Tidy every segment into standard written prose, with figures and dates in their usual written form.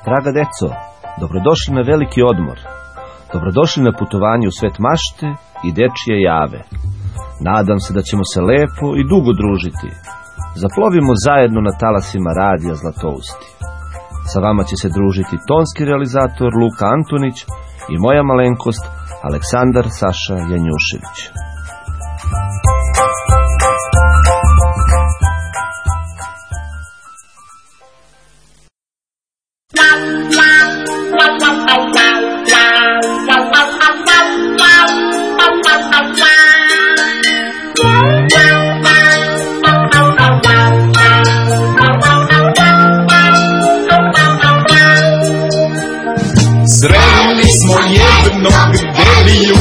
Draga deco, dobrodošli na veliki odmor. Dobrodošli na putovanje u svet mašte i dečije jave. Nadam se da ćemo se lepo i dugo družiti. Zaplovimo zajedno na talasima radija Zlatousti. Sa vama će se družiti tonski realizator Luka Antonić i moja malenkost Aleksandar Saša Janjušević. Sreli smo jednog deliju,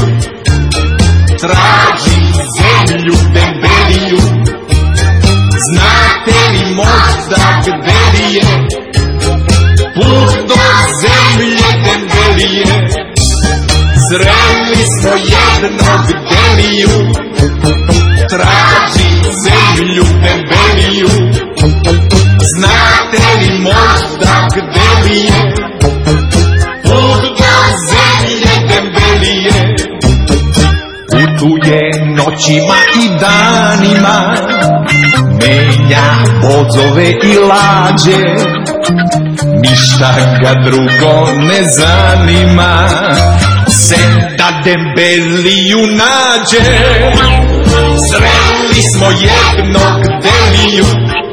traži zemlju debeliju. Znate li možda gde li je put do zemlje debelije? Sreli smo jednog deliju, traži zemlju debeliju. Znate li možda gde li je put do zemlje debelije? Putuje noćima i danima, menja vozove i lađe, ništa ga drugo ne zanima, sem da debeliju nađe. Sreli smo jednog deliju,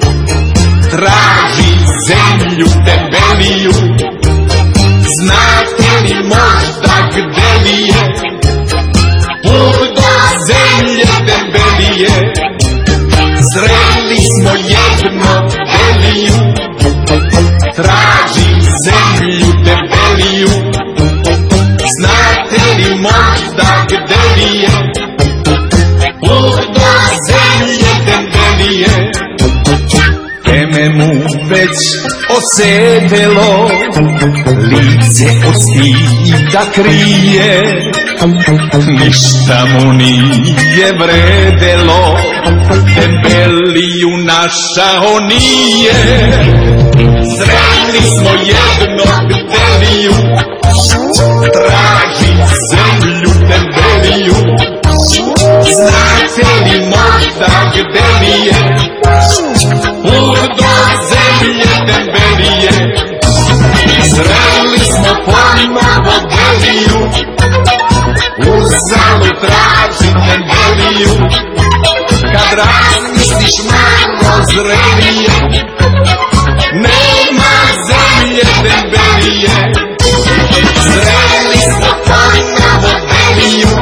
traži zemlju debeliju. Znate li možda gde li je put do zemlje debelije? Sreli smo jednog deliju, traži zemlju debeliju. Znate li možda gde li je put do zemlje debelije? Teme mu već osedelo, lice od stida krije, ništa mu nije vredelo, debeliju našao nije. Sreli smo jednog deliju, traži zemlju debeliju. Znate li možda gde li je put do zemlje debelije? Sreli smo ponovo deliju, uzalu traži debeliju. Kad razmisliš malo zrelije, nema zemlje debelije. Sreli smo ponovo deliju,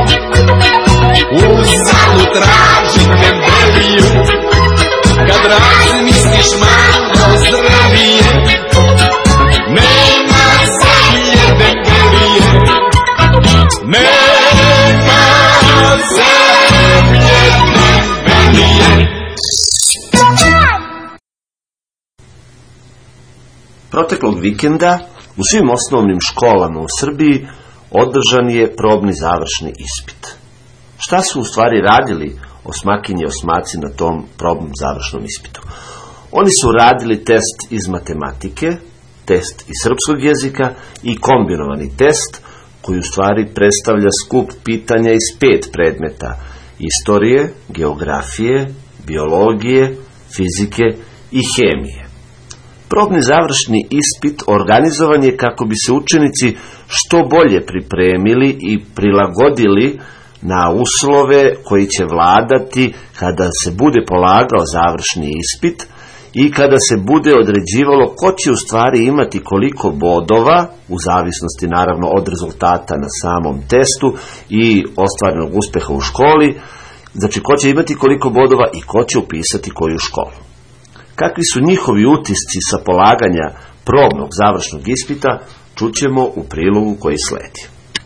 uzalu traži debeliju. Kad razmisliš malo zrelije, nema zemlje debelije. Nema zemlje debelije. Proteklog vikenda u svim osnovnim školama u Srbiji održan je probni završni ispit. Šta su u stvari radili osmakinje i osmaci na tom probnom završnom ispitu? Oni su radili test iz matematike, test iz srpskog jezika i kombinovani test koji u stvari predstavlja skup pitanja iz 5 predmeta: istorije, geografije, biologije, fizike i hemije. Probni završni ispit organizovan je kako bi se učenici što bolje pripremili i prilagodili na uslove koji će vladati kada se bude polagao završni ispit i kada se bude određivalo ko će u stvari imati koliko bodova, u zavisnosti naravno od rezultata na samom testu i ostvarenog uspeha u školi, znači ko će imati koliko bodova i ko će upisati koju školu. Kakvi su njihovi utisci sa polaganja probnog završnog ispita, čućemo u prilogu koji sledi.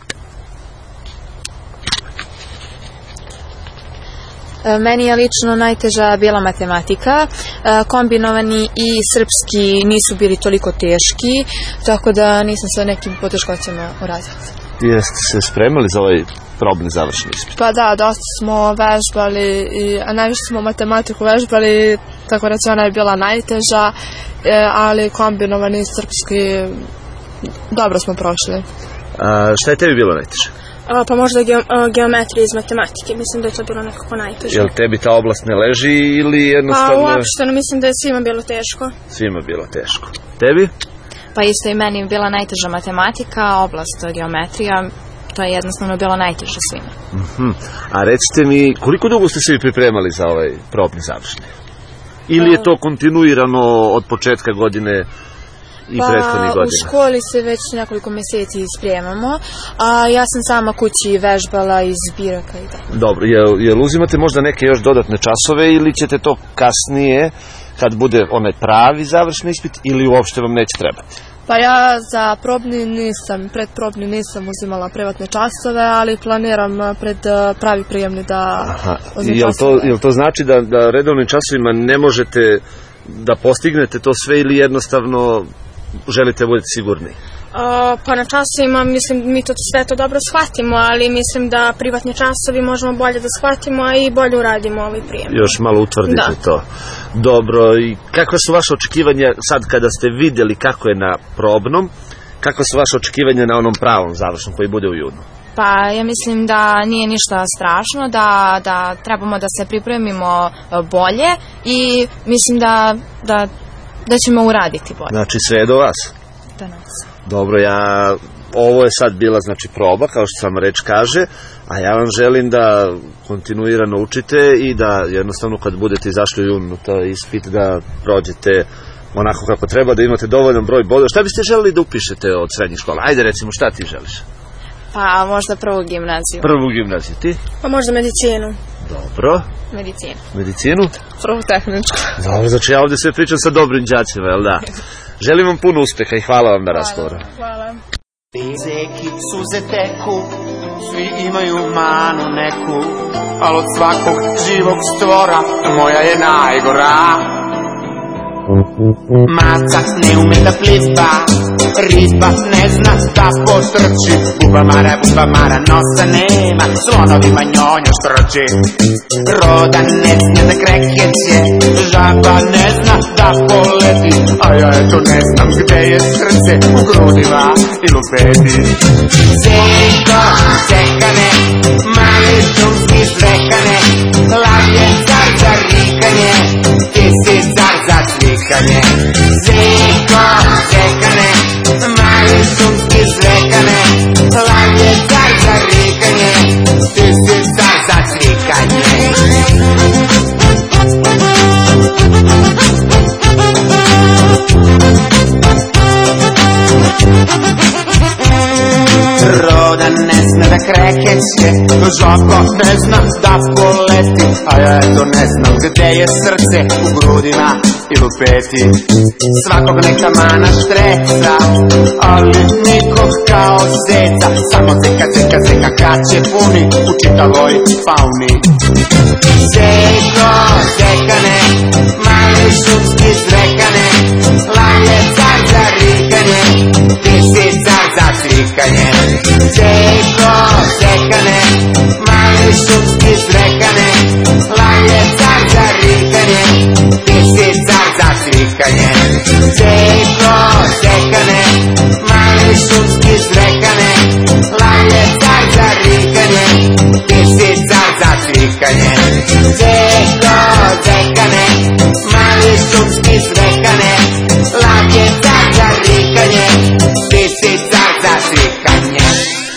Meni je lično najteža bila matematika, kombinovani i srpski nisu bili toliko teški, tako da nisam sa nekim poteškoćama u razredu. Jeste se spremali za ovaj probni završni ispit? Pa da, dosta smo vežbali, a najviše smo matematiku vežbali, tako da ona je bila najteža, ali kombinovani srpski dobro smo prošli. Šta je tebi bilo najteže? Pa možda geometrija iz matematike, mislim da je to bilo nekako najteže. Jel tebi ta oblast ne leži ili jednostavno... Pa uopšteno mislim da je svima bilo teško. Svima bilo teško. Tebi? Pa isto i meni bila najteža matematika, oblast geometrija, to je jednostavno bilo najteže svima. A recite mi, koliko dugo ste se vi pripremali za ovaj probni završni? Ili je to kontinuirano od početka godine i prethodnih godina? U školi se već nekoliko mjeseci spremamo, a ja sam sama kući vežbala iz zbiraka i tako. Dobro, jel uzimate možda neke još dodatne časove ili ćete to kasnije, kad bude onaj pravi završni ispit, ili uopšte vam neće trebati? Pa ja za predprobni nisam uzimala privatne časove, ali planiram pred pravi prijemni da uzim časove. Jel to znači da redovnim časovima ne možete da postignete to sve ili jednostavno želite budete sigurni? Pa na časovima, mislim, mi to sve to dobro shvatimo, ali mislim da privatni časovi možemo bolje da shvatimo, a i bolje uradimo ovaj prijem. Još malo utvrdite to. Dobro, i kakva su vaše očekivanja sad kada ste vidjeli kako je na probnom, kakva su vaše očekivanja na onom pravom završnom koji bude u junu? Pa ja mislim da nije ništa strašno, da trebamo da se pripremimo bolje i mislim da ćemo uraditi bolje. Znači sve je do vas? Do nas. Dobro, ovo je sad bila znači proba, kao što sam reč kaže, a ja vam želim da kontinuirano učite i da jednostavno kad budete izašli u junu to ispit da prođete onako kako treba, da imate dovoljan broj bodova. Šta biste želeli da upišete od srednjih škola? Ajde recimo, šta ti želiš? Pa možda prvu gimnaziju. Prvu gimnaziju, ti? Pa možda medicinu. Dobro. Medicinu? Prvu tehničku. Dobro, znači ja ovdje sve pričam sa dobrim đacima, jel da? Želim vam puno uspeha i hvala vam na razgovoru. Hvala. Zeki suze teku, svi imaju manu neku, ali od svakog živog stvora moja je najgora. Maca ne ume da pliva, riba ne zna da potrči, buba mara nosa nema, slonovima njonja štrči. Roda ne zna da krekeće, žaba ne zna da poleti, a ja eto ne znam gde je srce, u grudima ili u peti. Zeko, zekane, mali šumski zrekane, lav je car za rikanje, ti si car za cvikanje. Zeko, zekane, mali šumski zrekane, lav je car za rikanje, ti si car za cvikanje. Roda ne zna da krekeće, žaba ne zna da poleti, a ja eto ne znam gde je srce, u grudima ili u peti. Svakog neka mana štreca, ali nikog kao zeca, samo zeka kad će puni u čitavoj fauni. Zeko, zekane, mali šumski zrekane, lav je car za rikanje, ti si car za cvikanje. Zeko, zekane, mali šumski zrekane, lav je car za rikanje, ti si car za cvikanje. Zeko, zekane, mali šumski zrekane, lav je car za rikanje, ti si car za cvikanje. Zeko, zekane, mali šumski zrekane, lav je car za rikanje, ti si car za cvikanje.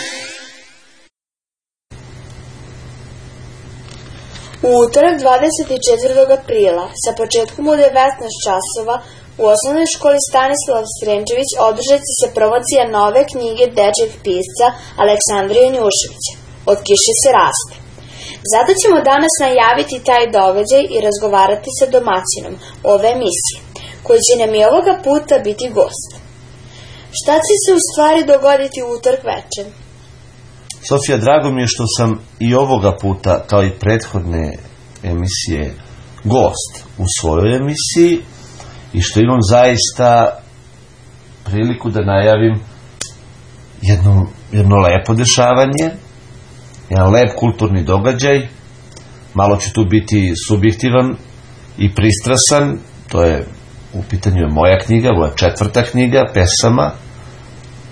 U utorak 24. aprila sa početkom u 19 časova u osnovnoj školi Stanislav Sremčević održat će se promocija nove knjige dečjeg pisca Aleksandra Janjuševića Od kiše se raste. Zato ćemo danas najaviti taj događaj i razgovarati sa domaćinom ove emisije, koji će nam i ovoga puta biti gost. Šta će se u stvari dogoditi u utorak večer? Sofija, drago mi je što sam i ovoga puta, kao i prethodne emisije, gost u svojoj emisiji i što imam zaista priliku da najavim jedno lepo dešavanje, jedan lep kulturni događaj. Malo ću tu biti subjektivan i pristrasan, to je u pitanju je moja knjiga, moja 4. knjiga pesama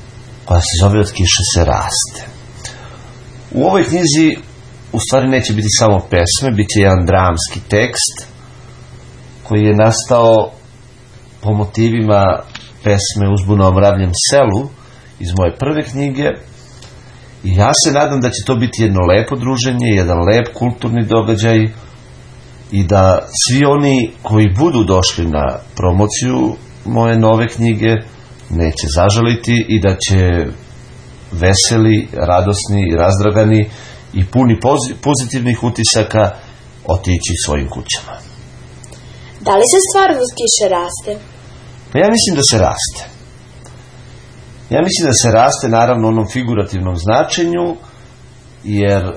koja se zove Od kiše se raste. U ovoj knjizi u stvari neće biti samo pesme, bit će jedan dramski tekst koji je nastao po motivima pesme Uzbuna o mravljem selu iz moje prve knjige. I ja se nadam da će to biti jedno lepo druženje, jedan lep kulturni događaj i da svi oni koji budu došli na promociju moje nove knjige neće zažaliti i da će veseli, radosni i razdragani i puni pozitivnih utisaka otići svojim kućama. Da li se stvarno uz kiše raste? Pa ja mislim da se raste. Ja mislim da se raste naravno u onom figurativnom značenju, jer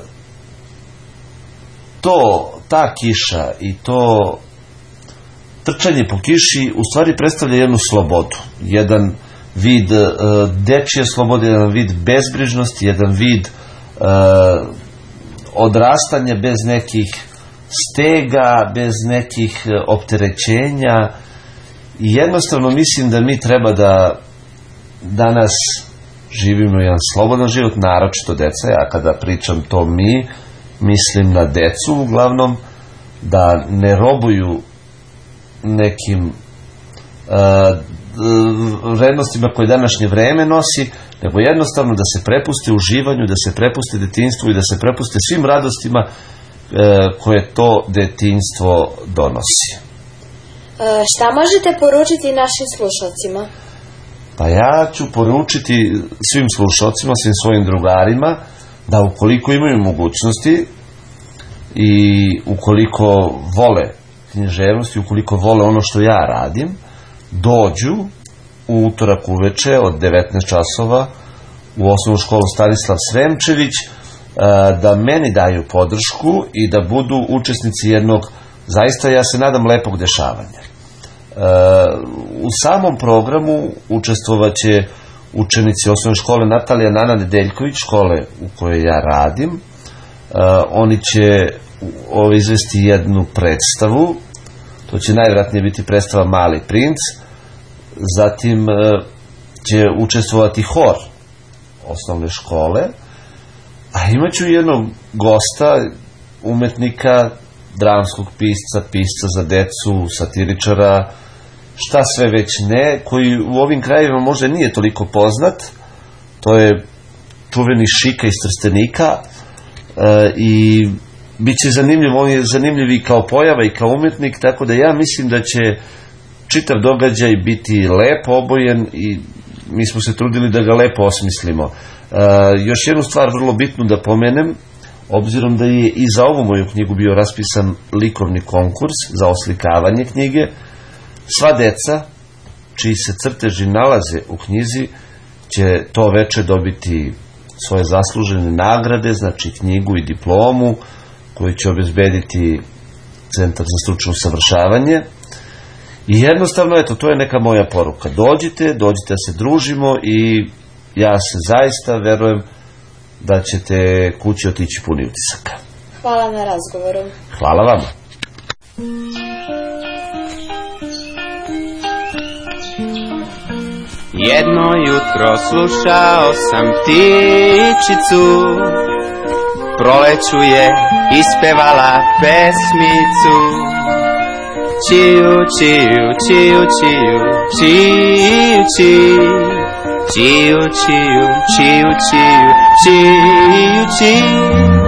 ta kiša i to trčanje po kiši u stvari predstavlja jednu slobodu, jedan vid dečje slobode, jedan vid bezbrižnosti, jedan vid odrastanja bez nekih stega, bez nekih opterećenja. I jednostavno mislim da mi treba da danas živimo jedan slobodan život, naročito deca. Ja kada pričam to mi, mislim na decu uglavnom, da ne robuju nekim vrednostima koje današnje vreme nosi, nego jednostavno da se prepuste uživanju, da se prepuste detinjstvu i da se prepuste svim radostima koje to detinjstvo donosi. Šta možete poručiti našim slušalcima? Pa ja ću poručiti svim slušalcima, svim svojim drugarima, da ukoliko imaju mogućnosti i ukoliko vole književnost i ukoliko vole ono što ja radim, dođu u utorak uveče od 19 časova u osnovnu školu Stanislav Sremčević, da meni daju podršku i da budu učesnici jednog, zaista ja se nadam, lepog dešavanja. U samom programu učestvovaće učenici osnovne škole Natalija Nana Nedeljković, škole u kojoj ja radim. Oni će izvesti jednu predstavu, to će najvjerojatnije biti predstava Mali princ, zatim će učestvovati hor osnovne škole, a imaću jednog gosta, umetnika, dramskog pisca za decu, satiričara, šta sve već ne, koji u ovim krajevima možda nije toliko poznat. To je čuveni Šika iz Trstenika i bit će zanimljiv, on je zanimljiv i kao pojava i kao umetnik, tako da ja mislim da će čitav događaj biti lepo obojen i mi smo se trudili da ga lepo osmislimo. Još jednu stvar vrlo bitnu da pomenem, obzirom da je i za ovu moju knjigu bio raspisan likovni konkurs za oslikavanje knjige, sva deca čiji se crteži nalaze u knjizi će to veče dobiti svoje zaslužene nagrade, znači knjigu i diplomu koju će obezbediti Centar za stručno usavršavanje. I jednostavno, eto, to je neka moja poruka. Dođite da se družimo i ja se zaista verujem da ćete kući otići puni utisaka. Hvala na razgovoru. Hvala vama. Jedno jutro slušao sam ptičicu, proleću je ispevala pesmicu. Čiju, čiju, čiju, čiju, čiju, čiju, čiju, čiju, čiju, čiju, čiju, čiju.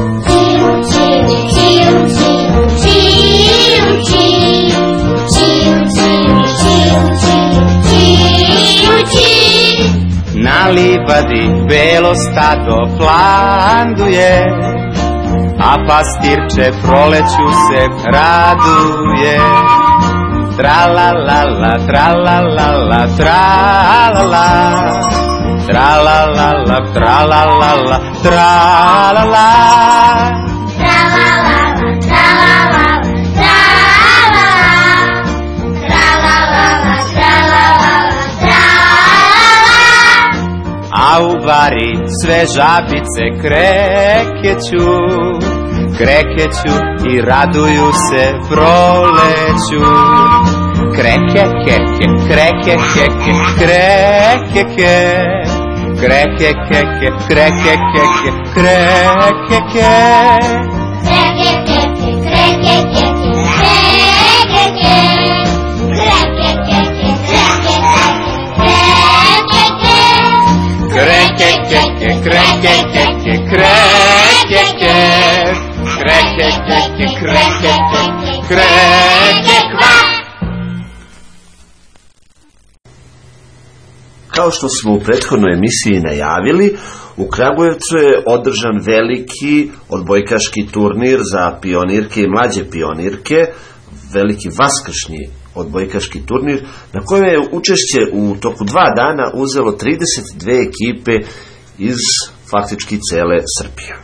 Na livadi belo stado planduje, a pastirče proleću se raduje. Tra-la-la-la, tra-la-la-la, tra-la-la, tra-la-la-la, tra-la-la-la, tra-la-la. A u bari sve žabice krekeću, krekeću i raduju se proleću. Kreke, keke, kreke, keke, kreke, ke, Kreke, keke, kreke, keke, kreke, ke. Kreke, keke, kreke, keke, kreke, ke. Kreke, keke, kreke, keke, kreke, ke. Kreke, keke, kreke, keke, kreke, ke. Kreke, keke, kreke, keke, kreke, kva. Kao što smo u prethodnoj emisiji najavili, u Kragujevcu je održan veliki odbojkaški turnir za pionirke i mlađe pionirke, veliki vaskršnji odbojkaški turnir, na kojem je učešće u toku 2 dana uzelo 32 ekipe iz faktički cele Srbije.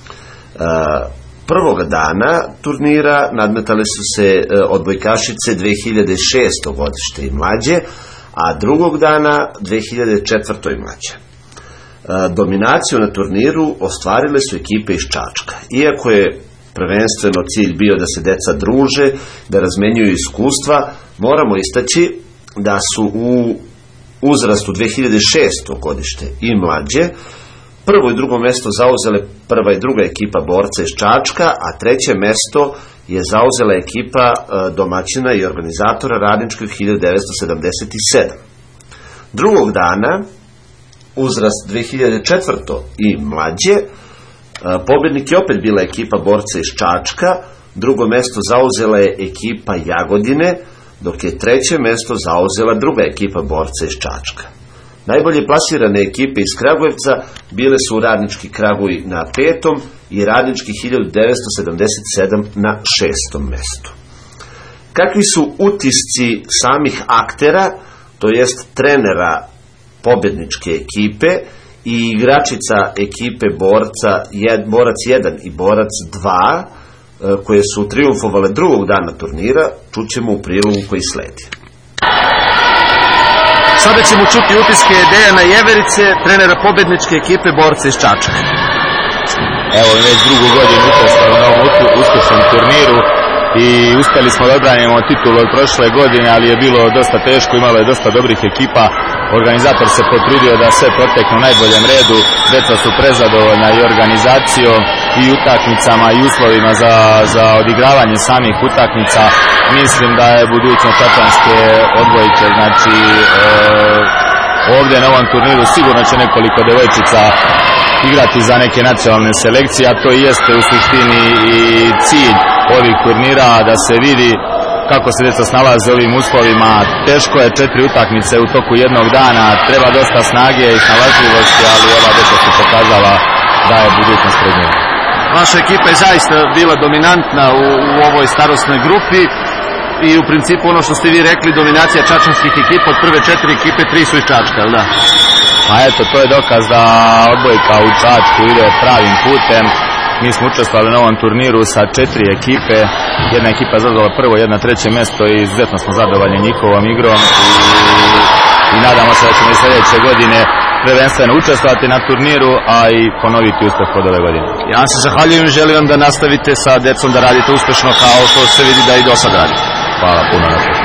Prvoga dana turnira nadmetale su se odbojkašice 2006. godište i mlađe, a drugog dana 2004. i mlađe. Dominaciju na turniru ostvarile su ekipe iz Čačka. Iako je prvenstveno cilj bio da se deca druže, da razmenjuju iskustva, moramo istaći da su u uzrastu 2006. godište i mlađe prvo i drugo mesto zauzele prva i druga ekipa borca iz Čačka, a treće mesto je zauzela ekipa domaćina i organizatora Radničkog 1977. Drugog dana, uzrast 2004. i mlađe, pobjednik je opet bila ekipa borca iz Čačka, drugo mesto zauzela je ekipa Jagodine, dok je treće mesto zauzela druga ekipa borca iz Čačka. Najbolje plasirane ekipe iz Kragujevca bile su Radnički Kraguj na 5. i Radnički 1977 na 6. mestu. Kakvi su utisci samih aktera, to jest trenera pobjedničke ekipe i igračica ekipe borac 1 i borac 2, koje su triumfovale drugog dana turnira, čućemo u prilogu koji sledi. Sada ćemo čuti utiske Dejana Jeverice, trenera pobjedničke ekipe borca iz Čačka. Evo, već drugu godinu učestvovali na ovom uspješnom turniru i uspjeli smo da odbranimo titulu od prošle godine, ali je bilo dosta teško, imalo je dosta dobrih ekipa. Organizator se potrudio da sve protekne u najboljem redu, deca su prezadovoljna i organizacijom i utakmicama i uslovima za odigravanje samih utakmica. Mislim da je budućnost čačanske odbojke, znači ovdje na ovom turniru sigurno će nekoliko devojčica igrati za neke nacionalne selekcije, a to i jeste u suštini i cilj ovih turnira, da se vidi kako se djeca snalaze u ovim uslovima. Teško je 4 utakmice u toku jednog dana, treba dosta snage i snalažljivosti, ali ova djeca su pokazala da je budućnost pred njima. Vaša ekipa je zaista bila dominantna u ovoj starosnoj grupi i u principu ono što ste vi rekli, dominacija čačanskih ekipa, od prve 4 ekipe 3 su iz Čačka, ali da? A eto, to je dokaz da odbojka u Čačku ide pravim putem. Mi smo učestvovali na ovom turniru sa 4 ekipe, jedna ekipa je zauzela prvo, jedna 3. mjesto i izuzetno smo zadovoljni njihovom igrom i nadamo se da ćemo i sljedeće godine prvenstveno učestvovati na turniru, a i ponoviti uspjeh od ove godine. Ja vam se zahvaljujem i želim vam da nastavite sa decom da radite uspješno kao što se vidi da i do sad radite. Hvala puno na to.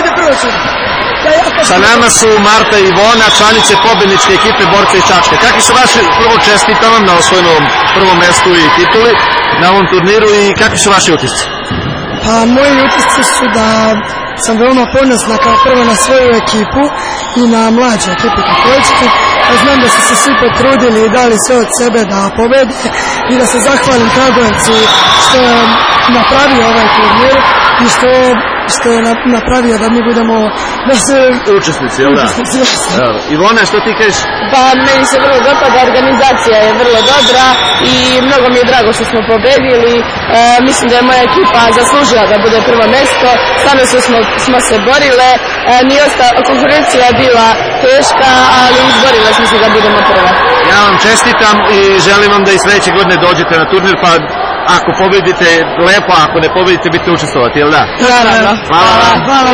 Sa nama su Marta i Ivona, članice pobjedničke ekipe borca iz Čačka. Kakvi su vaši, prvo čestitam vam na osvojenom prvom mjestu i tituli na ovom turniru i kakvi su vaši utisci? Pa moji utisci su da sam veoma ponosna kao prvo na svoju ekipu i na mlađu ekipu također. Znam da su se svi potrudili i dali sve od sebe da pobede i da se zahvalim Kragujevcu što je napravio ovaj turnir i što je napravio da mi budemo učesnici, jel da? Ivona, što ti kažeš? Pa meni se vrlo dopada, organizacija je vrlo dobra i mnogo mi je drago što smo pobedili. Mislim da je moja ekipa zaslužila da bude prvo mjesto, stvarno smo se borile, konkurencija je bila teška, ali izborile smo se da budemo prva. Ja vam čestitam i želim vam da i sljedeće godine dođete na turnir, pa ako pobedite lepo, ako ne pobedite bite učestvovati, jel da? Naravno. Hvala. Hvala.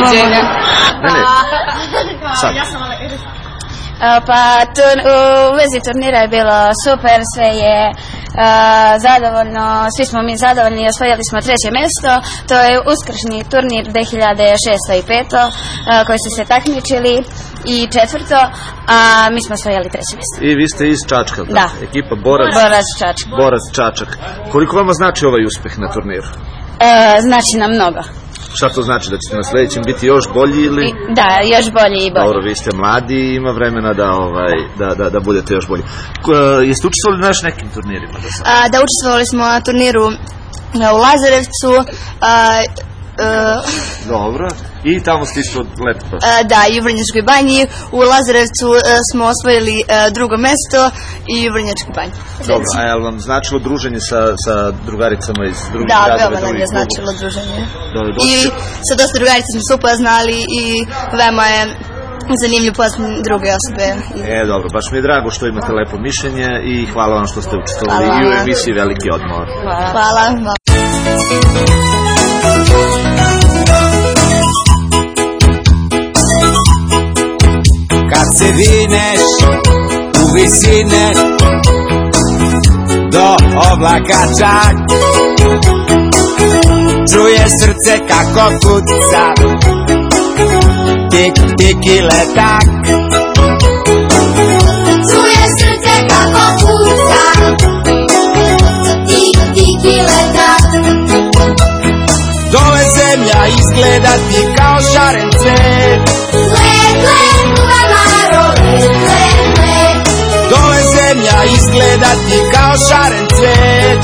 Pa u vezi turnira je bilo super, sve je zadovoljno, svi smo mi zadovoljni i osvojili smo 3. mjesto. To je uskršnji turnir 2006. i 5. koji su se takmičili i 4. a mi smo osvojili 3. mjesto. I vi ste iz Čačka, da. Ekipa Borac Čačak. Borac Čačak. Koliko vama znači ovaj uspeh na turniru? Znači nam mnogo. Šta to znači, da ćete na sljedećem biti još bolji ili? Da, još bolji i bolji. Dobro, vi ste mladi i ima vremena da budete još bolji. Jeste učestvovali na još nekim turnirima? Da, učestvovali smo na turniru u Lazarevcu. Dobro. I tamo ste isto lepo prošli? Da, i u Vrnjačkoj banji. U Lazarevcu smo osvojili 2. mjesto i u Vrnjačkoj banji. Dobro, a je li vam značilo druženje sa drugaricama iz drugih gradova? Da, veoma nam je značilo druženje. I sa dosta drugarica smo se upoznali i veoma je zanimljivo poznati druge osobe. Dobro, baš mi je drago što imate lepo mišljenje i hvala vam što ste učestvovali i u emisiji Veliki odmor. Hvala. Kad se vineš u visine do oblaka čak, čuje srce kako kuca, tik tik i letak. Čuje srce kako kuca, tik tik i letak. Dole zemlja izgleda ti kao šaren cvet, dole zemlja izgleda ti kao šaren cvet.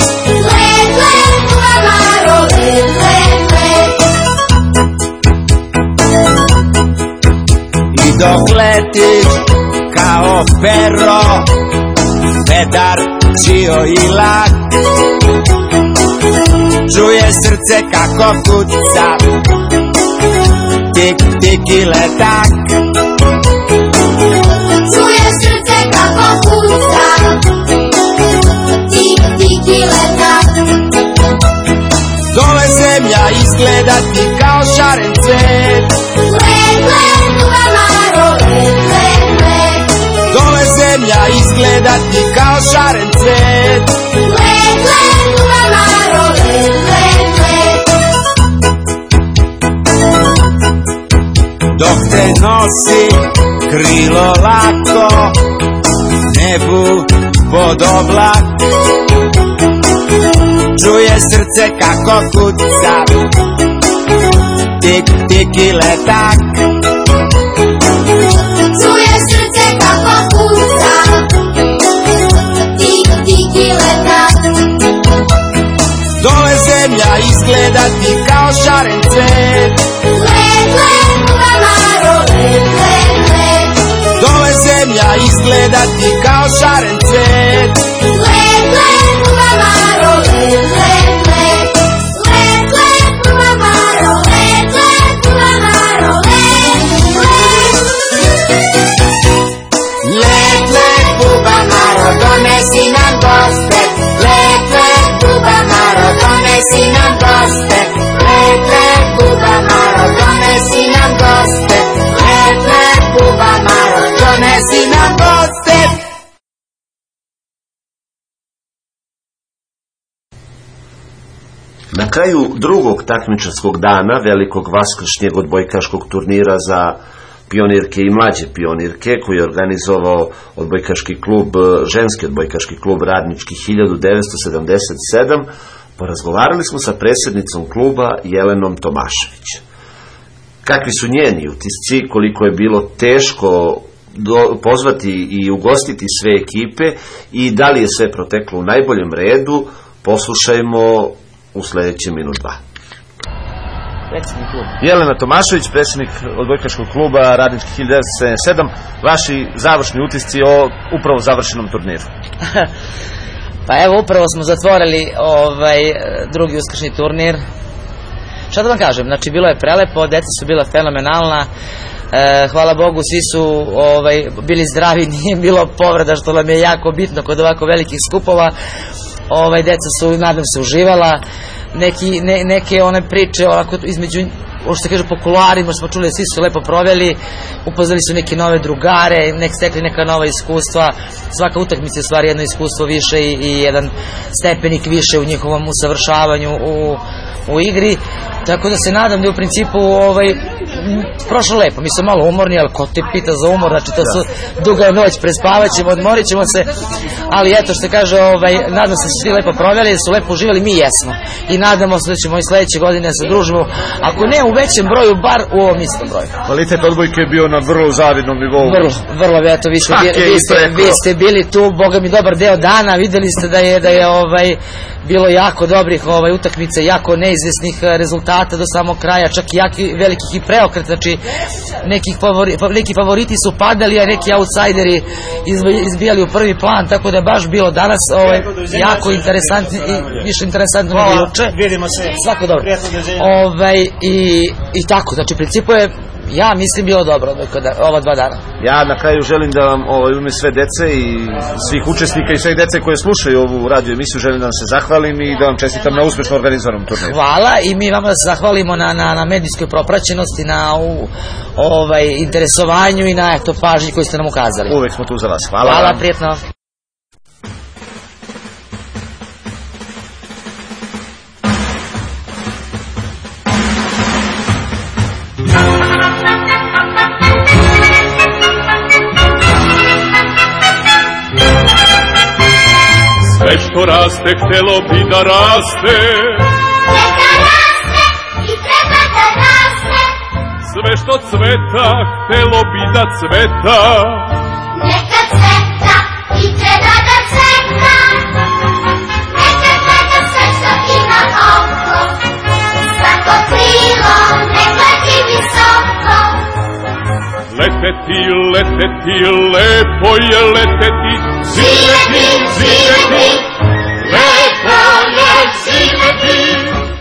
I dok letiš kao pero, vetar čio i lak, čuje srce kako kuca, tik tik i letak. Čuje srce kako kuca, tik tik i letak. Dole zemlja izgleda ti kao šaren cvet, dole zemlja izgleda ti kao šaren cvet. Dok te nosi krilo lako nebu pod oblak, čuje srce kako kuca, tik tik i letak. Čuje srce kako kuca, tik tik i letak. Dole zemlja izgleda ti kao šaren cvet, dole zemlja izgleda ti kao šaren cvet. Let, let, Bubamaro, donesi nam goste. Let, let, Bubamaro, donesi nam goste. Let, let, Bubamaro, donesi nam goste. Let, let, Bubamaro, donesi nam goste. Na kraju drugog takmičarskog dana velikog vaskršnjeg odbojkaškog turnira za pionirke i mlađe pionirke koji je organizovao odbojkaški klub, ženski odbojkaški klub Radnički 1977, porazgovarali smo sa predsjednicom kluba Jelenom Tomašević. Kakvi su njeni utisci, koliko je bilo teško pozvati i ugostiti sve ekipe i da li je sve proteklo u najboljem redu, poslušajmo u sljedećem minut 2. Jelena Tomašević, predsjednik odbojkaškog kluba Radnički 1977, vaši završni utisci o upravo završenom turniru. Pa evo, upravo smo zatvorili drugi uskršnji turnir. Šta da vam kažem, znači bilo je prelepo, deca su bila fenomenalna, hvala Bogu svi su bili zdravi, nije bilo povreda što nam je jako bitno kod ovako velikih skupova. Deca su, nadam se, uživala. neke one priče onako između, što se kaže po kuloarima, smo čuli, svi su lepo proveli, upoznali su neke nove drugare, stekli neka nova iskustva. Svaka utakmica je stvari jedno iskustvo više i jedan stepenik više u njihovom usavršavanju u igri, tako da se nadam da je u principu prošlo lepo. Mi smo malo umorni, ali ko te pita za umor, znači to su duga noć, prespavat ćemo, odmorit ćemo se, ali eto što kaže, nadam se da su svi lepo proveli, da su lepo uživali, mi jesmo i nadamo se da ćemo i sledeće godine se družimo, ako ne u većem broju, bar u ovom istom broju. Kvalitet odbojke je bio na vrlo zavidnom nivou. Vrlo, eto, vi ste bili tu, boga mi, dobar deo dana, videli ste da je bilo jako dobrih utakmica, jako neizvesnih rezultata do samog kraja, čak i velikih i preokret, znači neki favoriti su padali, a neki outsideri izbijali u prvi plan, tako da je baš bilo danas jako interesantno i više interesantno nego juče. Vidimo se. Svako dobro. I tako, znači u principu je, ja mislim, bilo dobro ova 2 dana. Ja na kraju želim da vam u ime sve dece i svih učesnika i sve dece koje slušaju ovu radio emisiju, želim da vam se zahvalim i da vam čestitam na uspešno organizovanom turniru. Hvala, i mi vama se zahvalimo na medijskoj propraćenosti, na interesovanju i na pažnji koju ste nam ukazali. Uvek smo tu za vas. Hvala. Hvala, prijetno. Sve što raste, htelo bi da raste. Neka raste i treba da raste. Sve što cveta, htelo bi da cveta. Neka cveta i treba da cveta. Neka gleda sve što ima oko. Svako krilo neka ti visoko. Leteti, leteti, lepo je leteti. Živeti, živeti, lepo je živeti.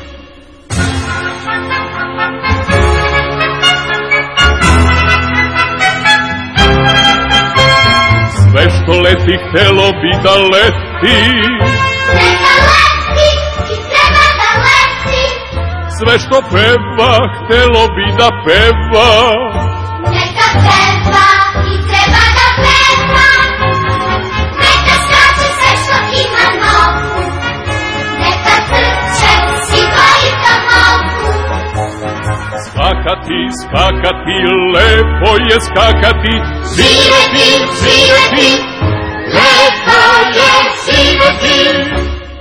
Sve što leti, htelo bi da leti. Neka leti i treba da leti. Sve što peva, htelo bi da peva. Neka peva i treba da peva. Neka skače sve što ima nogu. Neka trče svi koji to mogu. Skakati, skakati, lepo je skakati. Živeti, živeti, lepo je živeti.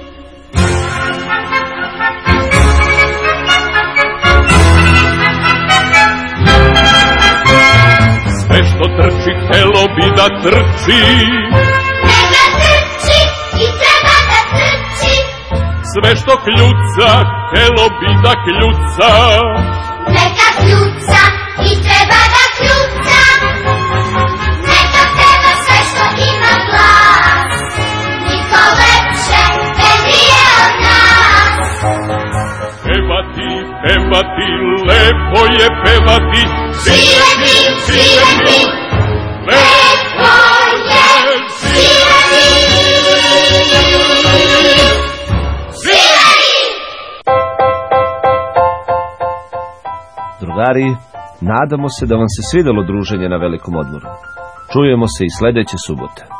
Sve što trči, htelo bi da trči. Neka trči i treba da trči. Sve što kljuca, htelo bi da kljuca. Neka kljuca i treba da kljuca. Neka peva sve što ima glas. Niko lepše pevije od nas. Pevati, pevati, lepo je pevati. Živeti, živeti, lepo je živeti. Živeti! Drugari, nadamo se da vam se svidelo druženje na velikom odmoru. Čujemo se i sledeće subote.